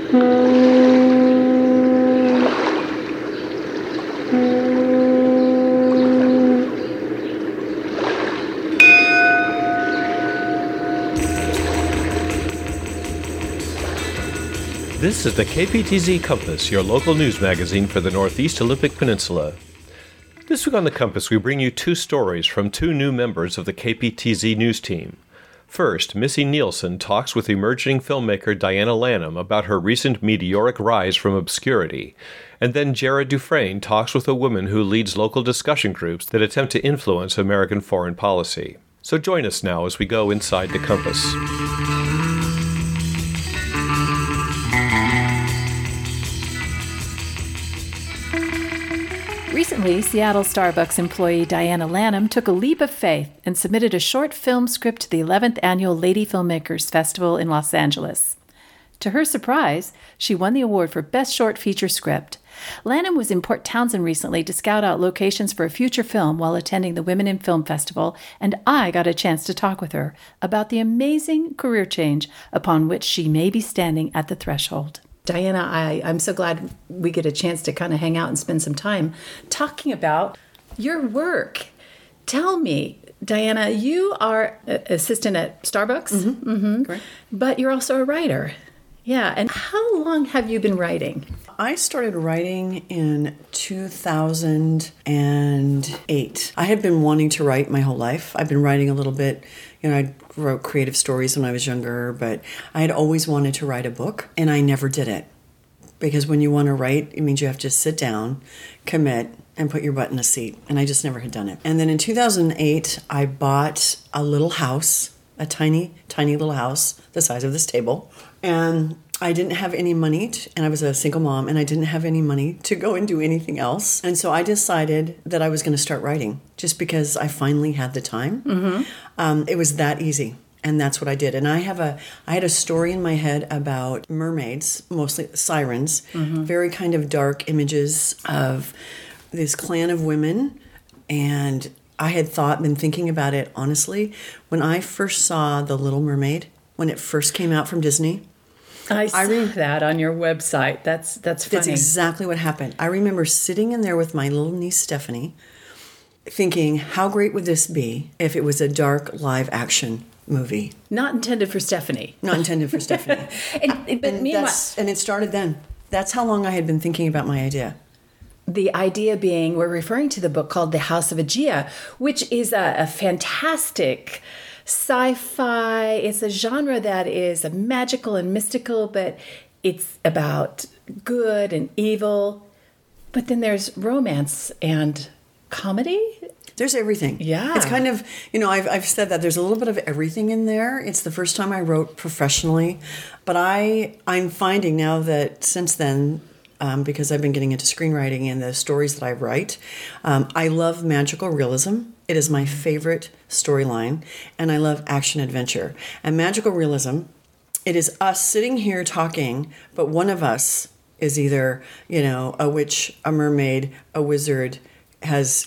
This is the KPTZ Compass, your local news magazine for the Northeast Olympic Peninsula. This week on the Compass, we bring you two stories from two new members of the KPTZ news team. First, Missy Nielsen talks with emerging filmmaker Diana Lanham about her recent meteoric rise from obscurity. And then Jared Dufresne talks with a woman who leads local discussion groups that attempt to influence American foreign policy. So join us now as we go inside the Compass. Recently, Seattle Starbucks employee Diana Lanham took a leap of faith and submitted a short film script to the 11th Annual Lady Filmmakers Festival in Los Angeles. To her surprise, she won the award for Best Short Feature Script. Lanham was in Port Townsend recently to scout out locations for a future film while attending the Women in Film Festival, and I got a chance to talk with her about the amazing career change upon which she may be standing at the threshold. Diana, I'm so glad we get a chance to kind of hang out and spend some time talking about your work. Tell me, Diana, you are an assistant at Starbucks, Correct. But you're also a writer. Yeah, and how long have you been writing? I started writing in 2008. I had been wanting to write my whole life. I've been writing a little bit. I wrote creative stories when I was younger, but I had always wanted to write a book, and I never did it. Because when you want to write, it means you have to sit down, commit, and put your butt in a seat. And I just never had done it. And then in 2008, I bought a little house, a tiny, tiny little house, the size of this table. And I didn't have any money, and I was a single mom, and I didn't have any money to go and do anything else. And so I decided that I was going to start writing just because I finally had the time. It was that easy. And that's what I did. And I had a story in my head about mermaids, mostly sirens, very kind of dark images of this clan of women. And I had been thinking about it, honestly, when I first saw The Little Mermaid, when it first came out from Disney. I saw that on your website. That's funny. That's exactly what happened. I remember sitting in there with my little niece, Stephanie, thinking, how great would this be if it was a dark live action movie? Not intended for Stephanie. Not intended for Stephanie. And it started then. That's how long I had been thinking about my idea. The idea being, we're referring to the book called The House of Aegea, which is a fantastic sci-fi. It's a genre that is magical and mystical, but it's about good and evil. But then there's romance and comedy. There's everything. Yeah. It's kind of, I've said that there's a little bit of everything in there. It's the first time I wrote professionally. But I'm finding now that since then, because I've been getting into screenwriting and the stories that I write, I love magical realism. It is my favorite storyline. And I love action adventure. And magical realism, it is us sitting here talking, but one of us is either, a witch, a mermaid, a wizard, has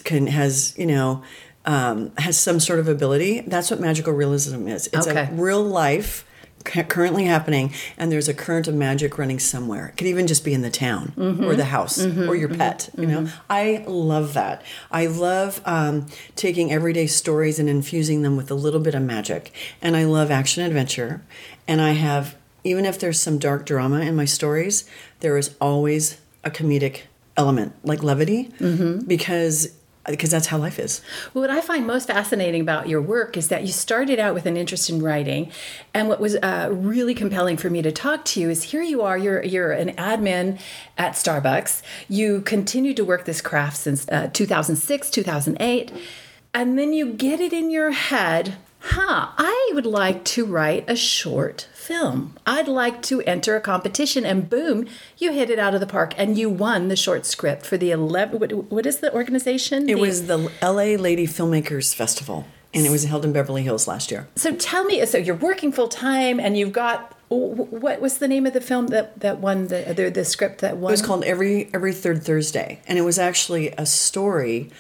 some sort of ability. That's what magical realism is. It's a real life currently happening, and there's a current of magic running somewhere. It could even just be in the town or the house or your pet. I love that. I love taking everyday stories and infusing them with a little bit of magic. And I love action adventure. And I have, even if there's some dark drama in my stories, there is always a comedic element, like levity, because that's how life is. Well, what I find most fascinating about your work is that you started out with an interest in writing, and what was really compelling for me to talk to you is here you are, you're an admin at Starbucks. You continued to work this craft since 2006, 2008, and then you get it in your head, I would like to write a short film. I'd like to enter a competition, and boom, you hit it out of the park, and you won the short script for the 11. What is the organization? It was the LA Lady Filmmakers Festival, and it was held in Beverly Hills last year. So tell me, so you're working full time, and you've got, what was the name of the film that won the script that won? It was called Every Third Thursday, and it was actually a story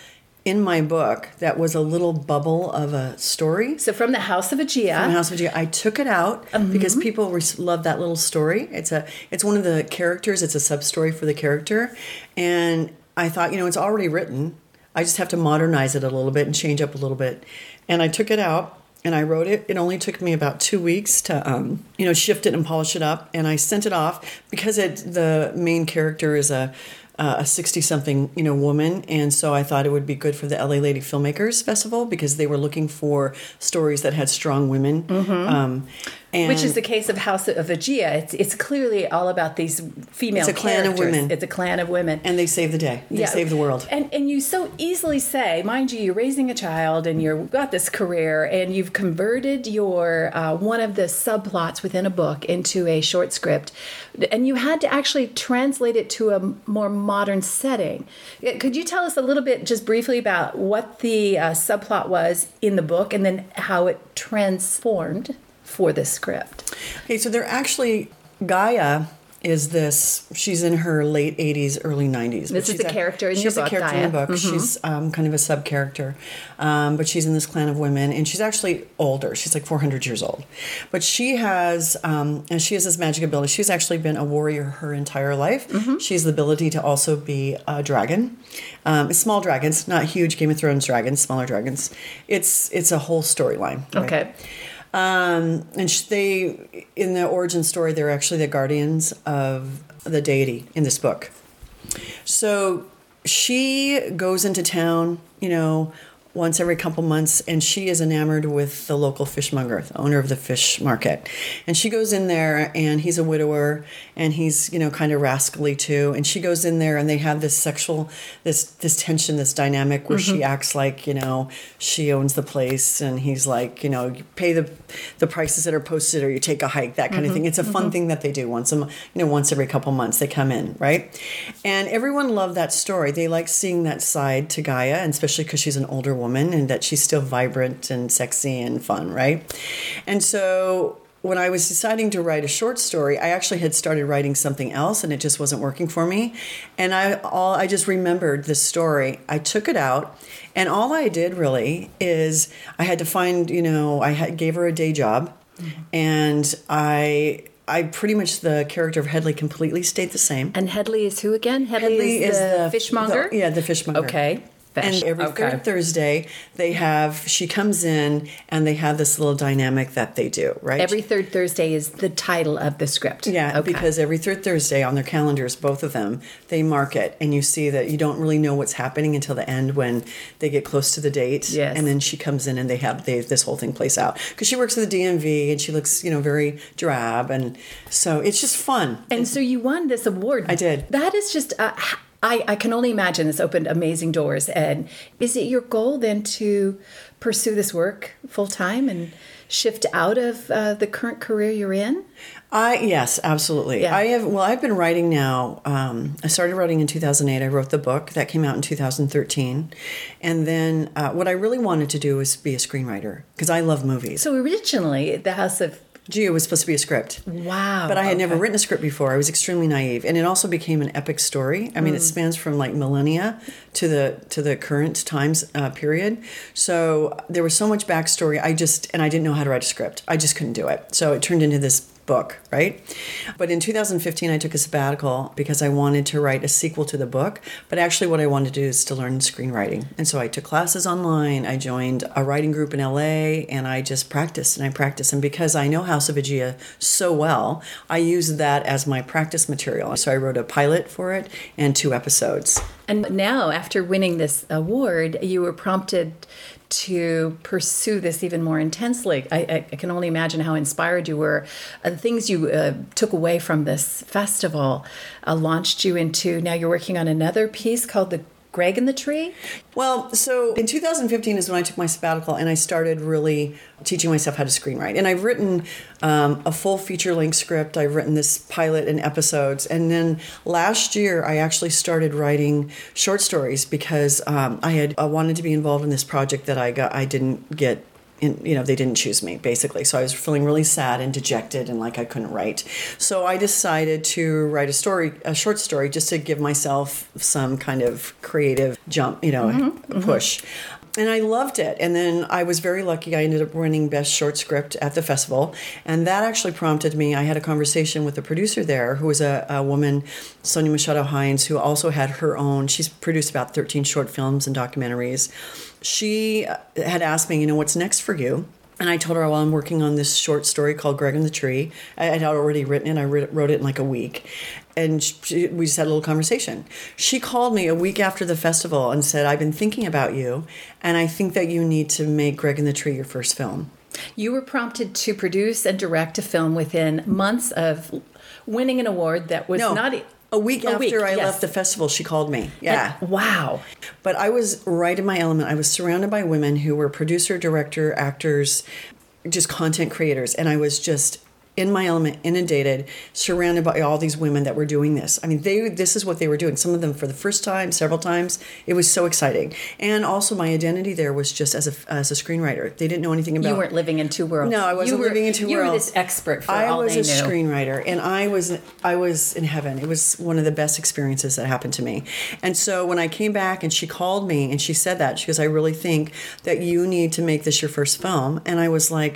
in my book that was a little bubble of a story. So from the House of Aegea. From the House of Aegea. I took it out because people love that little story. It's one of the characters. It's a sub-story for the character. And I thought, it's already written. I just have to modernize it a little bit and change up a little bit. And I took it out and I wrote it. It only took me about 2 weeks to, shift it and polish it up. And I sent it off because the main character is a 60-something, woman. And so I thought it would be good for the LA Lady Filmmakers Festival because they were looking for stories that had strong women. Which is the case of House of Aegea. It's clearly all about these female characters. It's a clan of women. It's a clan of women. And they save the day. They save the world. And you so easily say, mind you, you're raising a child and you've got this career and you've converted your one of the subplots within a book into a short script. And you had to actually translate it to a more modern setting. Could you tell us a little bit, just briefly, about what the subplot was in the book and then how it transformed for this script? Okay, so they're actually, Gaia is she's in her late 80s, early 90s. This is the character in your book, She's a character in the book. She's kind of a sub-character. But she's in this clan of women, and she's actually older. She's like 400 years old. But she has, and she has this magic ability. She's actually been a warrior her entire life. She has the ability to also be a dragon. Small dragons, not huge Game of Thrones dragons, smaller dragons. It's a whole storyline. Right? Okay. And they, in the origin story, they're actually the guardians of the deity in this book. So she goes into town, once every couple months, and she is enamored with the local fishmonger, the owner of the fish market. And she goes in there, and he's a widower, and he's, kind of rascally too. And she goes in there, and they have this sexual, this tension, this dynamic where she acts like, she owns the place, and he's like, you pay the prices that are posted, or you take a hike, that kind of thing. It's a fun thing that they do once every couple months they come in, right? And everyone loved that story. They like seeing that side to Gaia, and especially because she's an older woman and that she's still vibrant and sexy and fun, right? And so when I was deciding to write a short story, I actually had started writing something else and it just wasn't working for me. And I just remembered this story. I took it out, and all I did really is I had to find, gave her a day job, and I pretty much, the character of Hedley completely stayed the same. And Hedley is who again? Hedley is the fishmonger? The fishmonger. Okay. And every third Thursday, she comes in, and they have this little dynamic that they do, right? Every third Thursday is the title of the script. Yeah, because every third Thursday on their calendars, both of them, they mark it. And you see that you don't really know what's happening until the end when they get close to the date. Yes. And then she comes in and this whole thing plays out. Because she works at the DMV, and she looks, very drab. And so it's just fun. And so you won this award. I did. That is just... I can only imagine this opened amazing doors. And is it your goal then to pursue this work full time and shift out of the current career you're in? Yes, absolutely. Yeah. I've been writing now. I started writing in 2008. I wrote the book that came out in 2013. And then what I really wanted to do was be a screenwriter because I love movies. So originally, the House of Aegea was supposed to be a script. Wow. But I had never written a script before. I was extremely naive. And it also became an epic story. I mean, it spans from like millennia to the current times period. So there was so much backstory. I didn't know how to write a script. I just couldn't do it. So it turned into this book, right? But in 2015, I took a sabbatical because I wanted to write a sequel to the book. But actually what I wanted to do is to learn screenwriting. And so I took classes online. I joined a writing group in LA, and I just practiced and I practiced. And because I know House of Aegea so well, I used that as my practice material. So I wrote a pilot for it and 2 episodes. And now, after winning this award, you were prompted to pursue this even more intensely. I can only imagine how inspired you were. The things you took away from this festival launched you into, now you're working on another piece called The Greg and the Tree? Well, so in 2015 is when I took my sabbatical and I started really teaching myself how to screenwrite. And I've written a full feature-length script. I've written this pilot and episodes. And then last year, I actually started writing short stories because I wanted to be involved in this project that I didn't get they didn't choose me, basically. So I was feeling really sad and dejected and like I couldn't write. So I decided to write a short story, just to give myself some kind of creative jump, push. And I loved it. And then I was very lucky. I ended up winning Best Short Script at the festival. And that actually prompted me. I had a conversation with the producer there, who was a woman, Sonia Machado Hines, who also had her own. She's produced about 13 short films and documentaries. She had asked me, what's next for you? And I told her, well, I'm working on this short story called Greg and the Tree. I had already written it. I wrote it in like a week. And we just had a little conversation. She called me a week after the festival and said, I've been thinking about you, and I think that you need to make Greg and the Tree your first film. You were prompted to produce and direct a film within months of winning an award that was not... A week after I left the festival, she called me. Yeah. Wow. But I was right in my element. I was surrounded by women who were producer, director, actors, just content creators. And I was just in my element, inundated, surrounded by all these women that were doing this. I mean, this is what they were doing. Some of them for the first time, several times. It was so exciting. And also my identity there was just as a screenwriter. They didn't know anything about... You weren't living in two worlds. No, I wasn't living in two worlds. You were this expert for all they knew. I was a screenwriter, and I was in heaven. It was one of the best experiences that happened to me. And so when I came back and she called me and she said that, she goes, I really think that you need to make this your first film. And I was like,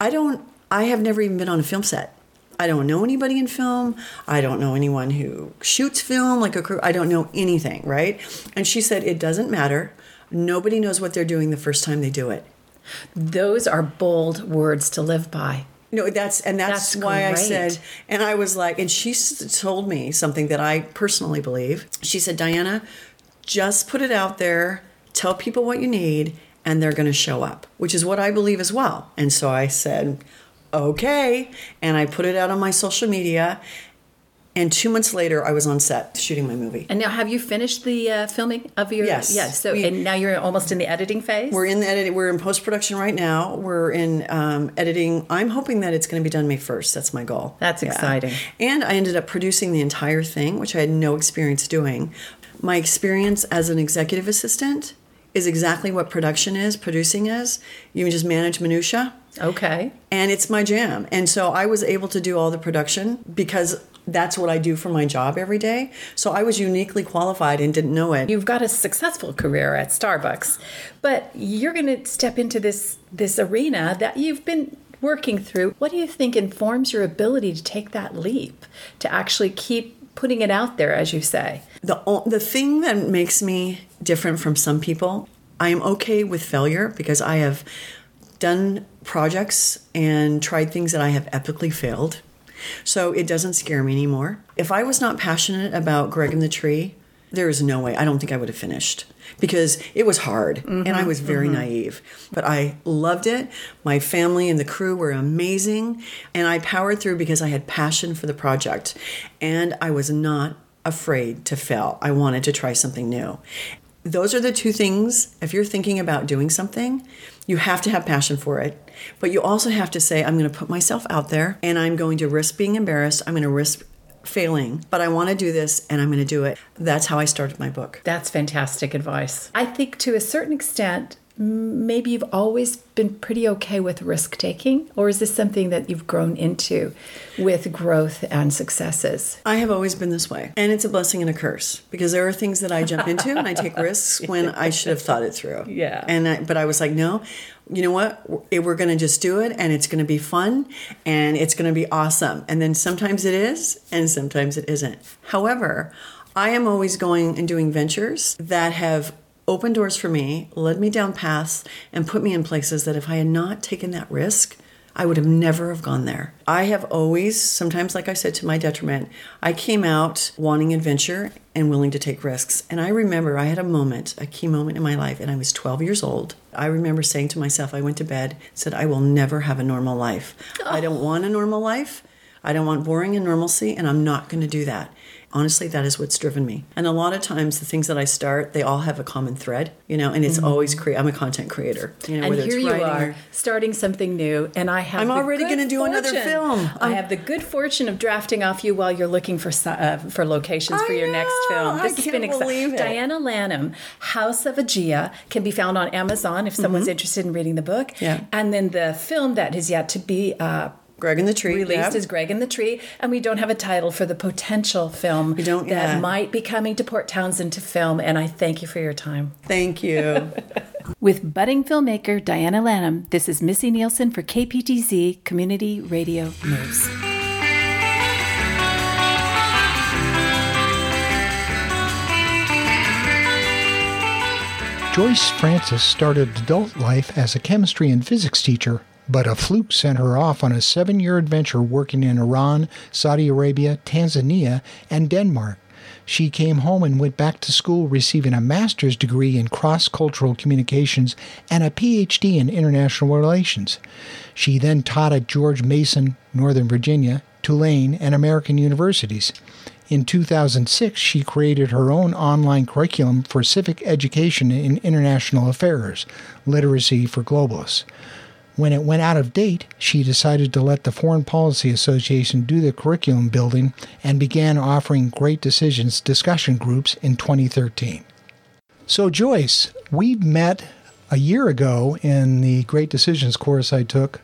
I have never even been on a film set. I don't know anybody in film. I don't know anyone who shoots film, like a crew. I don't know anything, right? And she said, it doesn't matter. Nobody knows what they're doing the first time they do it. Those are bold words to live by. No, that's why great. I said, and I was like, and she told me something that I personally believe. She said, Diana, just put it out there, tell people what you need, and they're going to show up, which is what I believe as well. And so I said, okay. And I put it out on my social media. And 2 months later, I was on set shooting my movie. And now, have you finished the filming of your... Yes. Yes. So, and now you're almost in the editing phase? We're in the editing. We're in post-production right now. We're in editing. I'm hoping that it's going to be done May 1st. That's my goal. That's exciting. And I ended up producing the entire thing, which I had no experience doing. My experience as an executive assistant is exactly what production is, producing is. You just manage minutia. Okay. And it's my jam. And so I was able to do all the production because that's what I do for my job every day. So I was uniquely qualified and didn't know it. You've got a successful career at Starbucks, but you're going to step into this arena that you've been working through. What do you think informs your ability to take that leap, to actually keep putting it out there, as you say? The thing that makes me different from some people, I am okay with failure because I have done projects and tried things that I have epically failed. So it doesn't scare me anymore. If I was not passionate about Greg and the Tree, there is no way. I don't think I would have finished because it was hard and I was very naive. But I loved it. My family and the crew were amazing. And I powered through because I had passion for the project. And I was not afraid to fail. I wanted to try something new. Those are the two things. If you're thinking about doing something, you have to have passion for it. But you also have to say, I'm going to put myself out there and I'm going to risk being embarrassed. I'm going to risk failing, but I want to do this and I'm going to do it. That's how I started my book. That's fantastic advice. I think to a certain extent, maybe you've always been pretty okay with risk taking, or is this something that you've grown into with growth and successes? I have always been this way, and it's a blessing and a curse because there are things that I jump into and I take risks when I should have thought it through. Yeah. But I was like, no, you know what? We're going to just do it, and it's going to be fun, and it's going to be awesome. And then sometimes it is, and sometimes it isn't. However, I am always going and doing ventures that have opened doors for me, led me down paths, and put me in places that if I had not taken that risk, I would have never have gone there. I have always, sometimes like I said, to my detriment, I came out wanting adventure and willing to take risks. And I remember I had a key moment in my life, and I was 12 years old. I remember saying to myself, I went to bed, said, I will never have a normal life. I don't want a normal life. I don't want boring and normalcy, and I'm not going to do that. Honestly, that is what's driven me. And a lot of times the things that I start, they all have a common thread, and it's always I'm a content creator. And whether here it's you writing are, starting something new, and I'm already going to do another film. I have the good fortune of drafting off you while you're looking for locations for your next film. This has been exciting. Diana Lanham, House of Aegea, can be found on Amazon if someone's interested in reading the book. Yeah. And then the film that is yet to be Greg and the Tree. Released is Greg and the Tree, and we don't have a title for the potential film that might be coming to Port Townsend to film, and I thank you for your time. Thank you. With budding filmmaker Diana Lanham, this is Missy Nielsen for KPTZ Community Radio News. Joyce Francis started adult life as a chemistry and physics teacher, but a fluke sent her off on a 7-year adventure working in Iran, Saudi Arabia, Tanzania, and Denmark. She came home and went back to school receiving a master's degree in cross-cultural communications and a PhD in international relations. She then taught at George Mason, Northern Virginia, Tulane, and American universities. In 2006, she created her own online curriculum for civic education in international affairs, Literacy for Globalists. When it went out of date, she decided to let the Foreign Policy Association do the curriculum building and began offering Great Decisions discussion groups in 2013. So Joyce, we met a year ago in the Great Decisions course I took,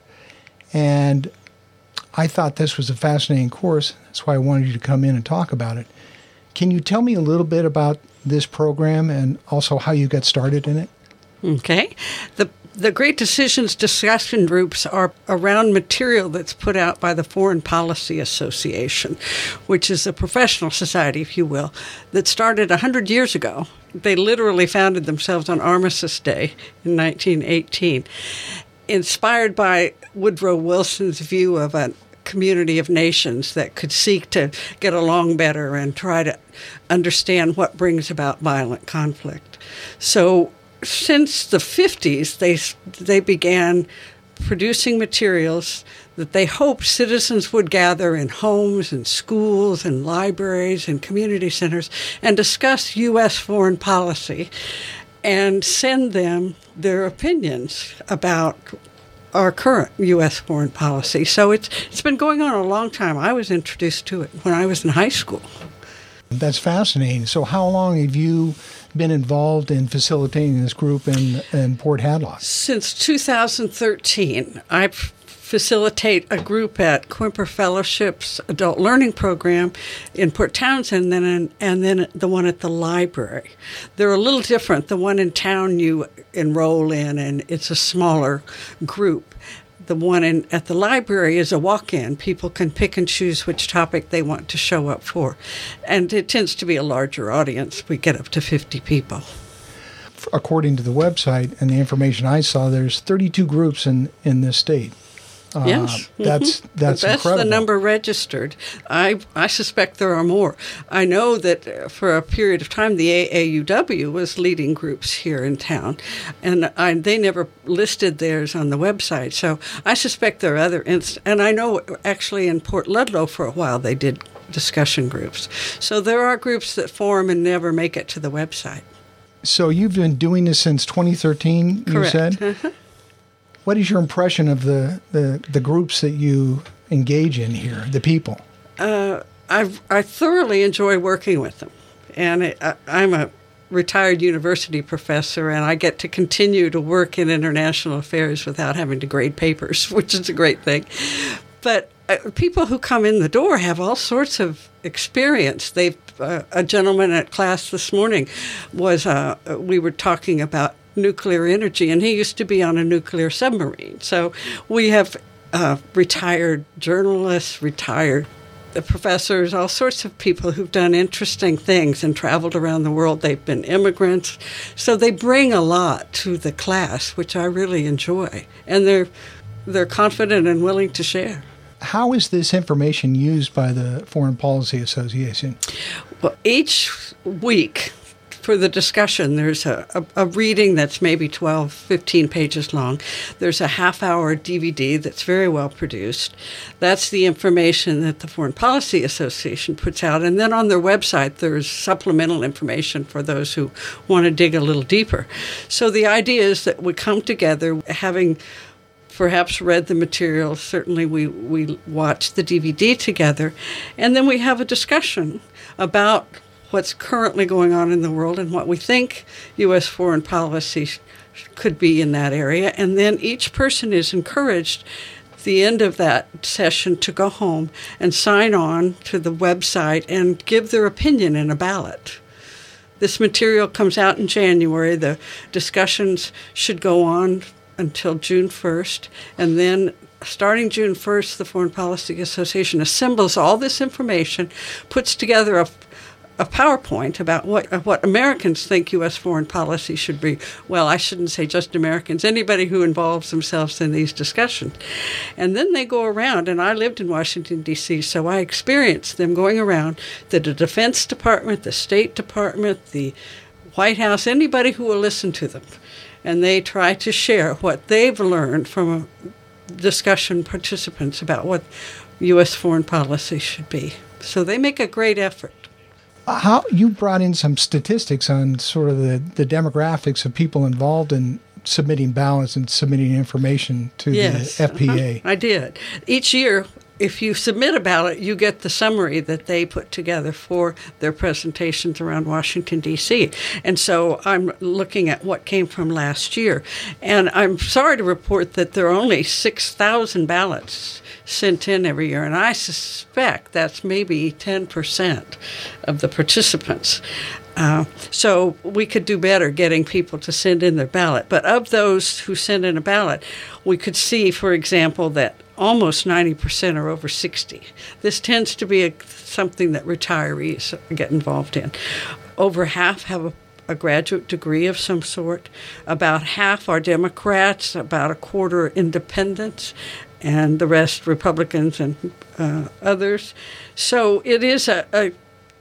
and I thought this was a fascinating course. That's why I wanted you to come in and talk about it. Can you tell me a little bit about this program and also how you got started in it? Okay. The Great Decisions discussion groups are around material that's put out by the Foreign Policy Association, which is a professional society, if you will, that started 100 years ago. They literally founded themselves on Armistice Day in 1918, inspired by Woodrow Wilson's view of a community of nations that could seek to get along better and try to understand what brings about violent conflict. So since the 50s, they began producing materials that they hoped citizens would gather in homes and schools and libraries and community centers and discuss U.S. foreign policy and send them their opinions about our current U.S. foreign policy. So it's been going on a long time. I was introduced to it when I was in high school. That's fascinating. So how long have you been involved in facilitating this group in Port Hadlock? Since 2013. I facilitate a group at Quimper Fellowship's Adult Learning Program in Port Townsend and then the one at the library. They're a little different. The one in town you enroll in, and it's a smaller group. The one at the library is a walk-in. People can pick and choose which topic they want to show up for. And it tends to be a larger audience. We get up to 50 people. According to the website and the information I saw, there's 32 groups in this state. Yes. That's incredible. The number registered. I suspect there are more. I know that for a period of time, the AAUW was leading groups here in town, and they never listed theirs on the website. So I suspect there are other and I know actually in Port Ludlow for a while they did discussion groups. So there are groups that form and never make it to the website. So you've been doing this since 2013, Correct. You said? Uh-huh. What is your impression of the groups that you engage in here, the people? I thoroughly enjoy working with them. And I'm a retired university professor, and I get to continue to work in international affairs without having to grade papers, which is a great thing. But people who come in the door have all sorts of experience. A gentleman at class this morning we were talking about nuclear energy, and he used to be on a nuclear submarine. So we have retired journalists, retired professors, all sorts of people who've done interesting things and traveled around the world. They've been immigrants. So they bring a lot to the class, which I really enjoy. And they're confident and willing to share. How is this information used by the Foreign Policy Association? Well, each week, for the discussion, there's a reading that's maybe 12, 15 pages long. There's a half-hour DVD that's very well produced. That's the information that the Foreign Policy Association puts out. And then on their website, there's supplemental information for those who want to dig a little deeper. So the idea is that we come together, having perhaps read the material. Certainly we watch the DVD together, and then we have a discussion about what's currently going on in the world and what we think U.S. foreign policy could be in that area. And then each person is encouraged at the end of that session to go home and sign on to the website and give their opinion in a ballot. This material comes out in January. The discussions should go on until June 1st, and then starting June 1st, the Foreign Policy Association assembles all this information, puts together a PowerPoint about what Americans think U.S. foreign policy should be. Well, I shouldn't say just Americans, anybody who involves themselves in these discussions. And then they go around, and I lived in Washington, D.C., so I experienced them going around to the Defense Department, the State Department, the White House, anybody who will listen to them. And they try to share what they've learned from discussion participants about what U.S. foreign policy should be. So they make a great effort. How you brought in some statistics on sort of the demographics of people involved in submitting ballots and submitting information to the FPA. I did. Each year, if you submit a ballot, you get the summary that they put together for their presentations around Washington, D.C. And so I'm looking at what came from last year. And I'm sorry to report that there are only 6,000 ballots sent in every year, and I suspect that's maybe 10% of the participants. So we could do better getting people to send in their ballot. But of those who send in a ballot, we could see, for example, that almost 90% are over 60. This tends to be something that retirees get involved in. Over half have a graduate degree of some sort. About half are Democrats, about a quarter are independents, and the rest Republicans and others. So it is a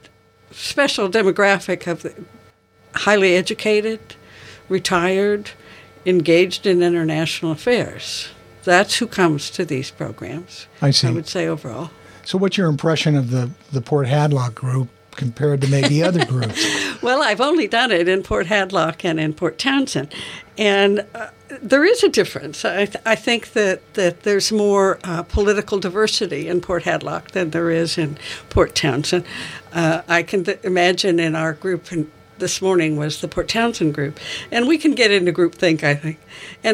special demographic of highly educated, retired, engaged in international affairs. That's who comes to these programs. I see. I would say overall. So what's your impression of the Port Hadlock group compared to maybe other groups? Well, I've only done it in Port Hadlock and in Port Townsend. And there is a difference. I think that there's more political diversity in Port Hadlock than there is in Port Townsend. I can imagine in our group, this morning was the Port Townsend group, and we can get into groupthink, I think. And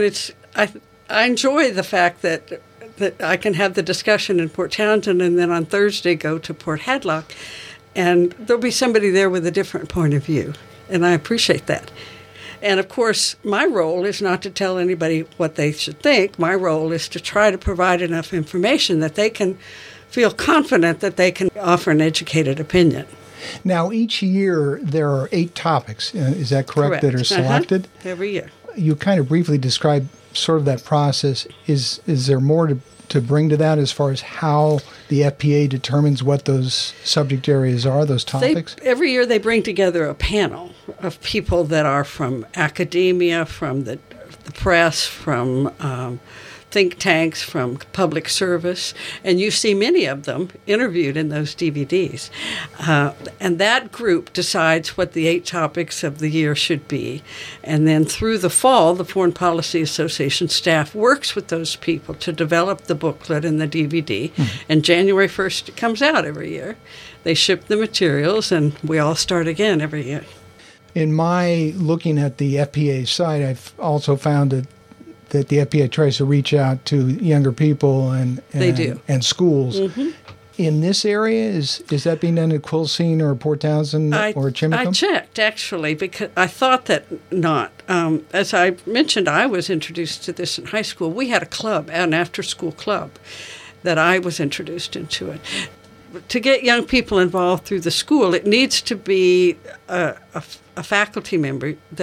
I enjoy the fact that I can have the discussion in Port Townsend and then on Thursday go to Port Hadlock, and there'll be somebody there with a different point of view, and I appreciate that. And, of course, my role is not to tell anybody what they should think. My role is to try to provide enough information that they can feel confident that they can offer an educated opinion. Now, each year there are 8 topics, is that correct, that are selected? Every year. You kind of briefly described sort of that process. Is there more to bring to that as far as how the FPA determines what those subject areas are, those topics? Every year they bring together a panel of people that are from academia, from the press, from think tanks, from public service, and you see many of them interviewed in those DVDs. And that group decides what the 8 topics of the year should be. And then through the fall, the Foreign Policy Association staff works with those people to develop the booklet and the DVD. And January 1st, it comes out every year. They ship the materials, and we all start again every year. In my looking at the FPA site, I've also found that the FPA tries to reach out to younger people and they do. And schools. Mm-hmm. In this area, is that being done at Quilcene or Port Townsend or Chimacum? I checked, actually, because I thought that not. As I mentioned, I was introduced to this in high school. We had a club, an after-school club, that I was introduced into it. To get young people involved through the school, it needs to be a faculty member that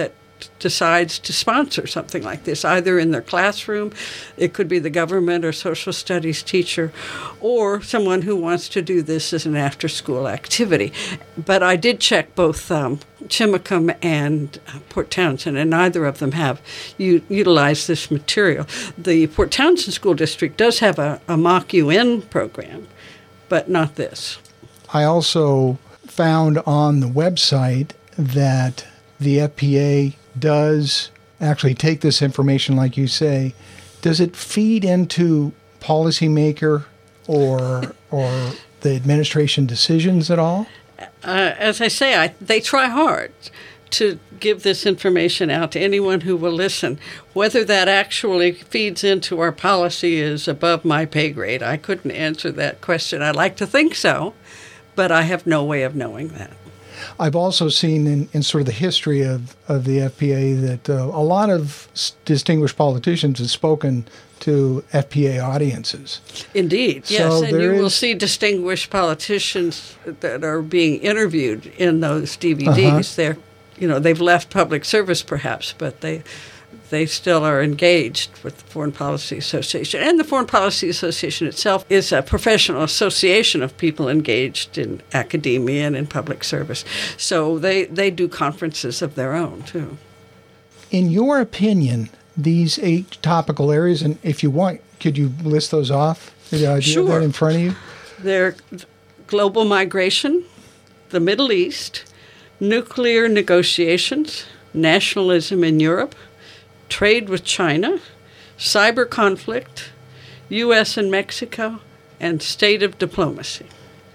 decides to sponsor something like this, either in their classroom, it could be the government or social studies teacher, or someone who wants to do this as an after-school activity. But I did check both Chimacum and Port Townsend, and neither of them have utilized this material. The Port Townsend School District does have a mock UN program, but not this. I also found on the website that the FPA does actually take this information, like you say. Does it feed into policymaker or the administration decisions at all? As I say, they try hard to give this information out to anyone who will listen. Whether that actually feeds into our policy is above my pay grade. I couldn't answer that question. I'd like to think so, but I have no way of knowing that. I've also seen in sort of the history of the FPA that a lot of distinguished politicians have spoken to FPA audiences. Indeed, yes, so and you will see distinguished politicians that are being interviewed in those DVDs. They've left public service perhaps, but they still are engaged with the Foreign Policy Association. And the Foreign Policy Association itself is a professional association of people engaged in academia and in public service. So they do conferences of their own, too. In your opinion, these 8 topical areas, and if you want, could you list those off? Do you have that in front of you? They're global migration, the Middle East, nuclear negotiations, nationalism in Europe, trade with China, cyber conflict, U.S. and Mexico, and state of diplomacy.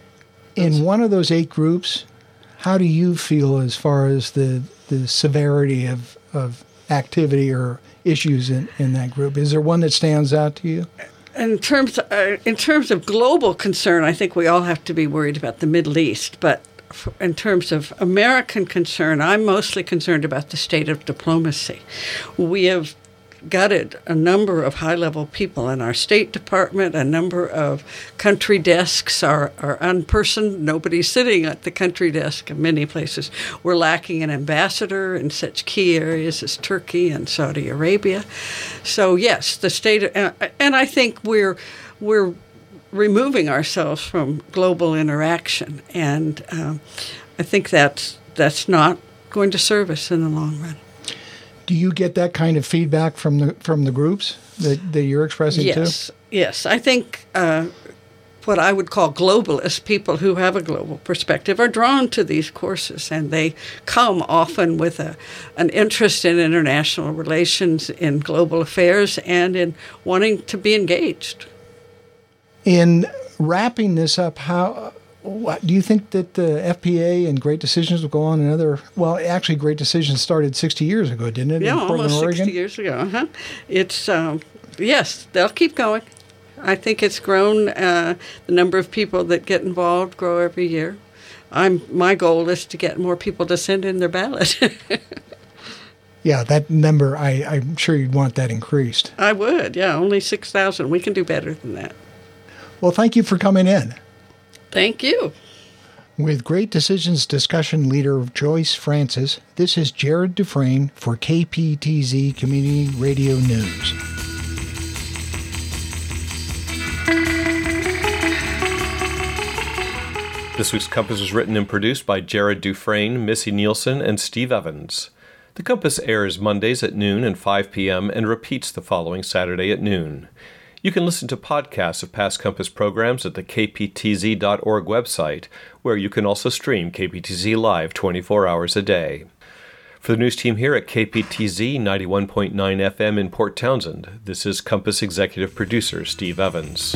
In one of those 8 groups, how do you feel as far as the severity of activity or issues in that group? Is there one that stands out to you? In terms of global concern, I think we all have to be worried about the Middle East, but in terms of American concern, I'm mostly concerned about the state of diplomacy. We have gutted a number of high-level people in our State Department. A number of country desks are unpersoned. Nobody's sitting at the country desk in many places. We're lacking an ambassador in such key areas as Turkey and Saudi Arabia. So yes, the state, and I think we're removing ourselves from global interaction, and I think that's not going to serve us in the long run. Do you get that kind of feedback from the groups that you're expressing too? Yes. I think what I would call globalists, people who have a global perspective, are drawn to these courses, and they come often with an interest in international relations, in global affairs, and in wanting to be engaged. In wrapping this up, what do you think that the FPA and Great Decisions will go on another? Well, actually, Great Decisions started 60 years ago, didn't it? Yeah, in Portland, almost Oregon? 60 years ago. Uh-huh. It's yes, they'll keep going. I think it's grown. The number of people that get involved grow every year. My goal is to get more people to send in their ballot. Yeah, that number, I'm sure you'd want that increased. I would. Yeah, only 6,000. We can do better than that. Well, thank you for coming in. Thank you. With Great Decisions discussion leader Joyce Francis, this is Jared Dufresne for KPTZ Community Radio News. This week's Compass was written and produced by Jared Dufresne, Missy Nielsen, and Steve Evans. The Compass airs Mondays at noon and 5 p.m. and repeats the following Saturday at noon. You can listen to podcasts of past Compass programs at the kptz.org website, where you can also stream KPTZ Live 24 hours a day. For the news team here at KPTZ 91.9 FM in Port Townsend, this is Compass Executive Producer Steve Evans.